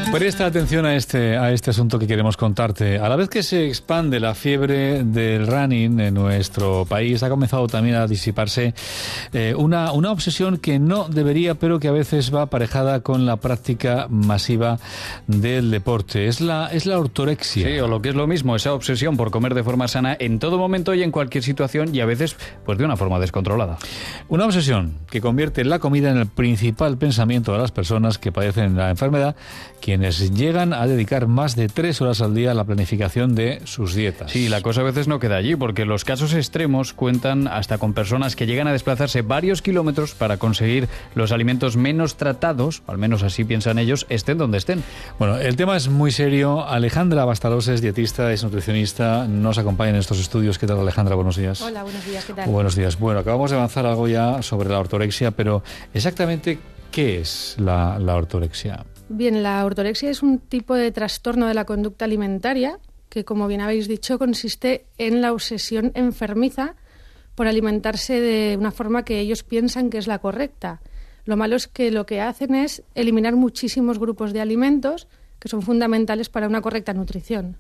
Presta atención a este asunto que queremos contarte. A la vez que se expande la fiebre del running en nuestro país, ha comenzado también a disiparse una obsesión que no debería, pero que a veces va aparejada con la práctica masiva del deporte. Es la ortorexia. Sí, o lo que es lo mismo, esa obsesión por comer de forma sana en todo momento y en cualquier situación, y a veces pues de una forma descontrolada. Una obsesión que convierte la comida en el principal pensamiento de las personas que padecen la enfermedad, quienes llegan a dedicar más de 3 horas al día a la planificación de sus dietas. Sí, la cosa a veces no queda allí, porque los casos extremos cuentan hasta con personas que llegan a desplazarse varios kilómetros para conseguir los alimentos menos tratados, o al menos así piensan ellos, estén donde estén. Bueno, el tema es muy serio. Alejandra Bastalos es dietista, es nutricionista, nos acompaña en estos estudios. ¿Qué tal, Alejandra? Buenos días. Hola, buenos días, ¿qué tal? Buenos días. Bueno, acabamos de avanzar algo ya sobre la ortorexia, pero exactamente, ¿qué es la ortorexia? Bien, la ortorexia es un tipo de trastorno de la conducta alimentaria que, como bien habéis dicho, consiste en la obsesión enfermiza por alimentarse de una forma que ellos piensan que es la correcta. Lo malo es que lo que hacen es eliminar muchísimos grupos de alimentos que son fundamentales para una correcta nutrición.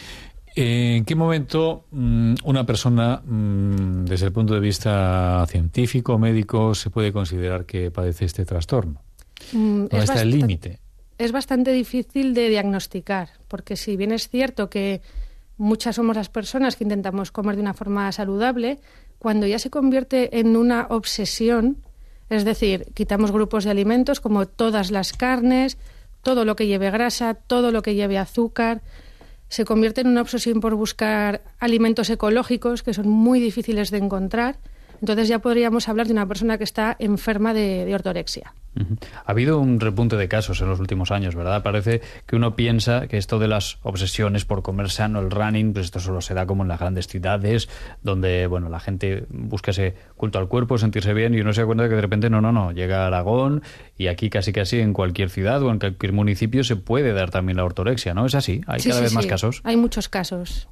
¿En qué momento una persona, desde el punto de vista científico, médico, se puede considerar que padece este trastorno? ¿Dónde está el límite? Es bastante difícil de diagnosticar, porque si bien es cierto que muchas somos las personas que intentamos comer de una forma saludable, cuando ya se convierte en una obsesión, es decir, quitamos grupos de alimentos como todas las carnes, todo lo que lleve grasa, todo lo que lleve azúcar, se convierte en una obsesión por buscar alimentos ecológicos que son muy difíciles de encontrar. Entonces ya podríamos hablar de una persona que está enferma de ortorexia. Ha habido un repunte de casos en los últimos años, ¿verdad? Parece que uno piensa que esto de las obsesiones por comer sano, el running, pues esto solo se da como en las grandes ciudades, donde bueno, la gente busca ese culto al cuerpo, sentirse bien, y uno se da cuenta de que de repente no, llega a Aragón y aquí casi en cualquier ciudad o en cualquier municipio se puede dar también la ortorexia, ¿no? ¿Es así? ¿Hay cada vez más casos? Hay muchos casos.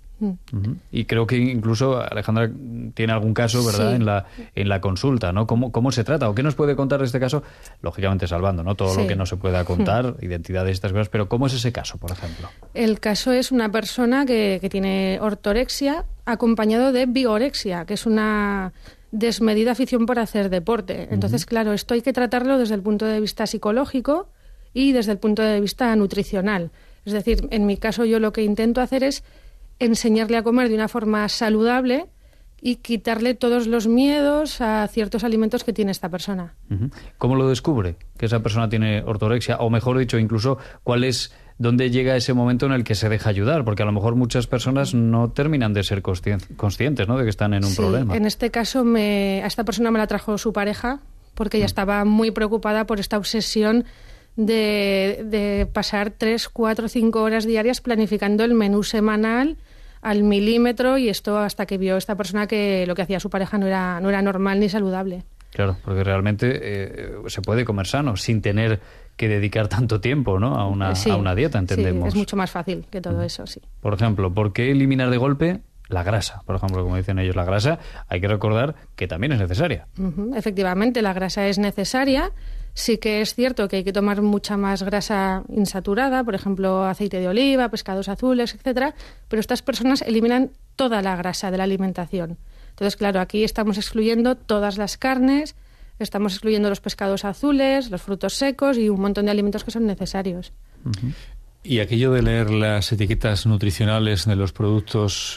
Y creo que incluso Alejandra tiene algún caso, ¿verdad? Sí. En la consulta, ¿no? ¿Cómo se trata? ¿O qué nos puede contar de este caso? Lógicamente salvando, ¿no? Todo lo que no se pueda contar, identidades y estas cosas, pero ¿cómo es ese caso, por ejemplo? El caso es una persona que tiene ortorexia acompañado de vigorexia, que es una desmedida afición por hacer deporte. Entonces, claro, esto hay que tratarlo desde el punto de vista psicológico y desde el punto de vista nutricional. Es decir, en mi caso yo lo que intento hacer es enseñarle a comer de una forma saludable y quitarle todos los miedos a ciertos alimentos que tiene esta persona. ¿Cómo lo descubre que esa persona tiene ortorexia? O mejor dicho, incluso, ¿dónde llega ese momento en el que se deja ayudar? Porque a lo mejor muchas personas no terminan de ser conscientes, ¿no?, de que están en un problema. En este caso, a esta persona me la trajo su pareja porque ella estaba muy preocupada por esta obsesión de pasar 3, 4, 5 horas diarias planificando el menú semanal al milímetro, y esto hasta que vio esta persona que lo que hacía su pareja no era normal ni saludable. Claro, porque realmente se puede comer sano sin tener que dedicar tanto tiempo, ¿no?, a una dieta, entendemos. Sí, es mucho más fácil que todo eso, sí. Por ejemplo, ¿por qué eliminar de golpe la grasa? Por ejemplo, como dicen ellos, la grasa hay que recordar que también es necesaria. Efectivamente, la grasa es necesaria. Sí que es cierto que hay que tomar mucha más grasa insaturada, por ejemplo, aceite de oliva, pescados azules, etcétera, pero estas personas eliminan toda la grasa de la alimentación. Entonces, claro, aquí estamos excluyendo todas las carnes, estamos excluyendo los pescados azules, los frutos secos y un montón de alimentos que son necesarios. Y aquello de leer las etiquetas nutricionales de los productos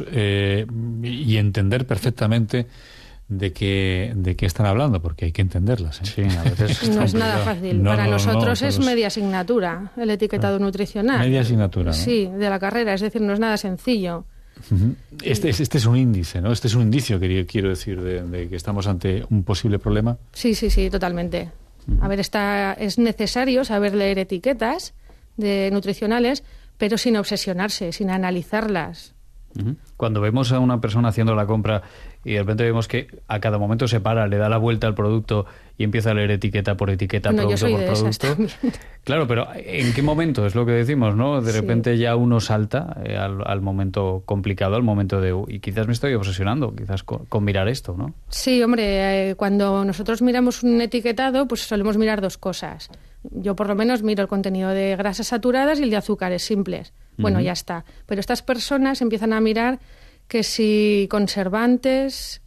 y entender perfectamente de qué están hablando, porque hay que entenderlas, ¿eh? Sí, a veces no es nada fácil. Para nosotros es media asignatura el etiquetado nutricional. Media asignatura, ¿no? Sí, de la carrera, es decir, no es nada sencillo. Este es un índice, ¿no? Este es un indicio, quiero decir, de que estamos ante un posible problema. Sí, totalmente. A ver, es necesario saber leer etiquetas nutricionales, pero sin obsesionarse, sin analizarlas. Cuando vemos a una persona haciendo la compra y de repente vemos que a cada momento se para, le da la vuelta al producto y empieza a leer etiqueta por etiqueta, producto por producto. Claro, pero ¿en qué momento? Es lo que decimos, ¿no? De repente ya uno salta al momento complicado, al momento de y quizás me estoy obsesionando, quizás con mirar esto, ¿no? Sí, hombre, cuando nosotros miramos un etiquetado, pues solemos mirar dos cosas. Yo por lo menos miro el contenido de grasas saturadas y el de azúcares simples. Bueno, ya está. Pero estas personas empiezan a mirar que si conservantes,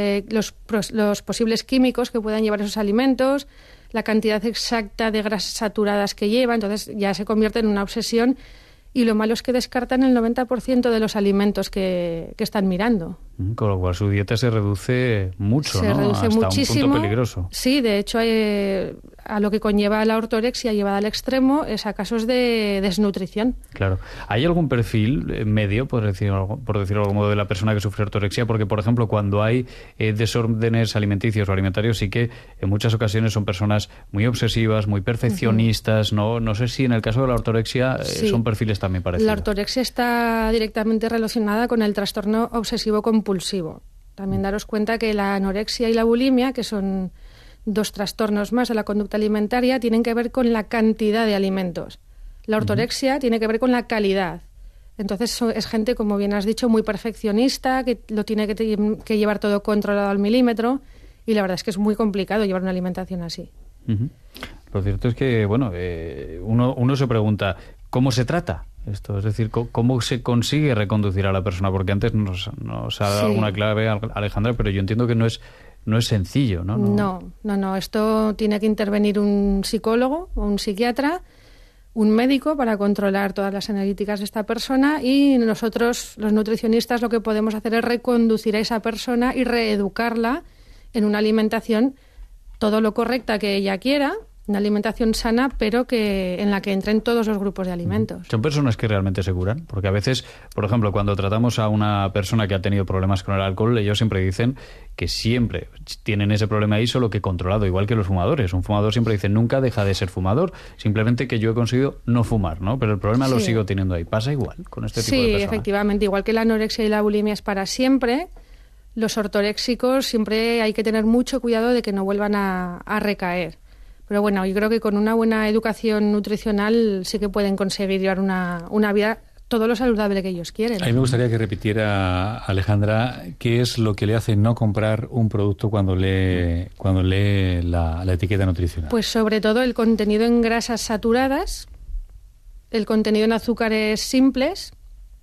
los posibles químicos que puedan llevar esos alimentos, la cantidad exacta de grasas saturadas que lleva, entonces ya se convierte en una obsesión. Y lo malo es que descartan el 90% de los alimentos que están mirando. Con lo cual su dieta se reduce mucho, se reduce hasta muchísimo. Un punto peligroso. Sí, de hecho, a lo que conlleva la ortorexia llevada al extremo es a casos de desnutrición. Claro. ¿Hay algún perfil medio, por decirlo de algún modo, de la persona que sufre ortorexia? Porque, por ejemplo, cuando hay desórdenes alimenticios o alimentarios, sí que en muchas ocasiones son personas muy obsesivas, muy perfeccionistas. No sé si en el caso de la ortorexia son perfiles también parecidos. La ortorexia está directamente relacionada con el trastorno obsesivo-compulsivo. También daros cuenta que la anorexia y la bulimia, que son 2 trastornos más de la conducta alimentaria, tienen que ver con la cantidad de alimentos. La ortorexia tiene que ver con la calidad. Entonces es gente, como bien has dicho, muy perfeccionista, que lo tiene que llevar todo controlado al milímetro, y la verdad es que es muy complicado llevar una alimentación así. Lo cierto es que, bueno, uno se pregunta, ¿cómo se trata esto? Es decir, ¿cómo se consigue reconducir a la persona? Porque antes nos ha dado alguna clave, Alejandra, pero yo entiendo que no es sencillo, ¿no? No. Esto tiene que intervenir un psicólogo o un psiquiatra, un médico, para controlar todas las analíticas de esta persona, y nosotros, los nutricionistas, lo que podemos hacer es reconducir a esa persona y reeducarla en una alimentación todo lo correcta que ella quiera, una alimentación sana, pero en la que entren todos los grupos de alimentos. ¿Son personas que realmente se curan? Porque a veces, por ejemplo, cuando tratamos a una persona que ha tenido problemas con el alcohol, ellos siempre dicen que siempre tienen ese problema ahí, solo que controlado, igual que los fumadores. Un fumador siempre dice, nunca deja de ser fumador, simplemente que yo he conseguido no fumar, ¿no? Pero el problema lo sigo teniendo ahí. ¿Pasa igual con este tipo de personas? Sí, efectivamente. Igual que la anorexia y la bulimia es para siempre, los ortoréxicos siempre hay que tener mucho cuidado de que no vuelvan a recaer. Pero bueno, yo creo que con una buena educación nutricional sí que pueden conseguir llevar una vida todo lo saludable que ellos quieren. A mí me gustaría que repitiera, Alejandra, qué es lo que le hace no comprar un producto cuando lee la etiqueta nutricional. Pues sobre todo el contenido en grasas saturadas, el contenido en azúcares simples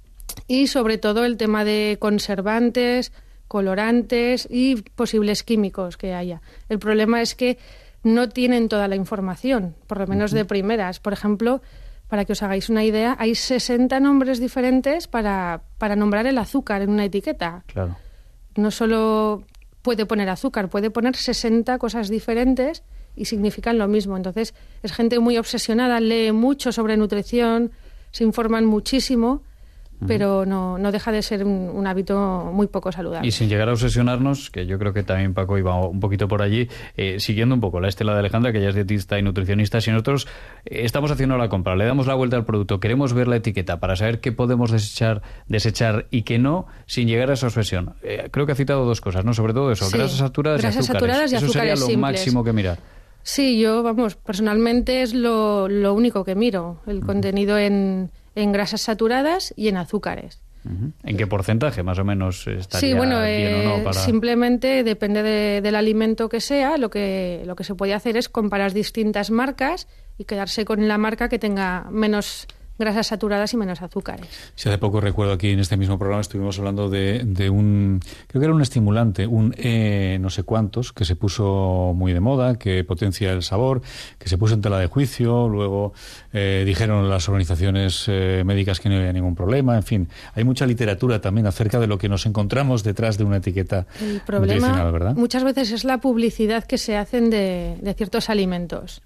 y sobre todo el tema de conservantes, colorantes y posibles químicos que haya. El problema es que no tienen toda la información, por lo menos de primeras. Por ejemplo, para que os hagáis una idea, hay 60 nombres diferentes para nombrar el azúcar en una etiqueta. Claro. No solo puede poner azúcar, puede poner 60 cosas diferentes y significan lo mismo. Entonces, es gente muy obsesionada, lee mucho sobre nutrición, se informan muchísimo, pero no deja de ser un hábito muy poco saludable. Y sin llegar a obsesionarnos, que yo creo que también Paco iba un poquito por allí, siguiendo un poco la estela de Alejandra, que ella es dietista y nutricionista, si nosotros estamos haciendo la compra, le damos la vuelta al producto, queremos ver la etiqueta para saber qué podemos desechar y qué no, sin llegar a esa obsesión. Creo que ha citado 2 cosas, ¿no? Sobre todo eso, sí, grasas saturadas y azúcares. Saturadas y eso azúcares sería lo simples. máximo que mirar. Sí, yo, personalmente es lo único que miro, el contenido en grasas saturadas y en azúcares. ¿En qué porcentaje más o menos estaría bien o no? Simplemente depende del alimento que sea. Lo que se puede hacer es comparar distintas marcas y quedarse con la marca que tenga menos grasas saturadas y menos azúcares. Sí, hace poco recuerdo aquí en este mismo programa estuvimos hablando de un, creo que era un estimulante, un no sé cuántos, que se puso muy de moda, que potencia el sabor, que se puso en tela de juicio, luego dijeron las organizaciones médicas que no había ningún problema, en fin, hay mucha literatura también acerca de lo que nos encontramos detrás de una etiqueta nutricional, ¿verdad? El problema muchas veces es la publicidad que se hacen de ciertos alimentos.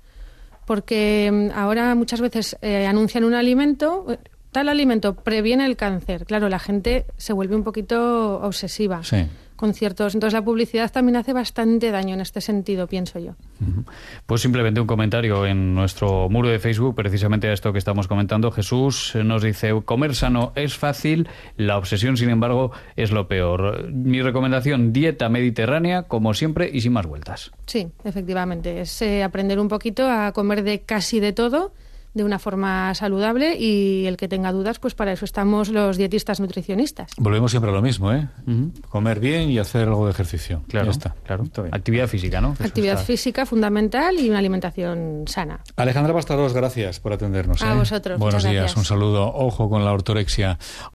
Porque ahora muchas veces anuncian un alimento, tal alimento previene el cáncer. Claro, la gente se vuelve un poquito obsesiva con ciertos. Entonces la publicidad también hace bastante daño en este sentido, pienso yo. Pues simplemente un comentario en nuestro muro de Facebook, precisamente a esto que estamos comentando. Jesús nos dice, comer sano es fácil, la obsesión, sin embargo, es lo peor. Mi recomendación, dieta mediterránea, como siempre, y sin más vueltas. Sí, efectivamente. Es aprender un poquito a comer de casi de todo, de una forma saludable, y el que tenga dudas, pues para eso estamos los dietistas nutricionistas. Volvemos siempre a lo mismo, ¿eh? Comer bien y hacer algo de ejercicio. Claro, Ya está. claro. Actividad física, ¿no? Actividad física fundamental y una alimentación sana. Alejandra Bastarós, gracias por atendernos. A vosotros. Buenos muchas días, gracias. un saludo. Ojo con la ortorexia.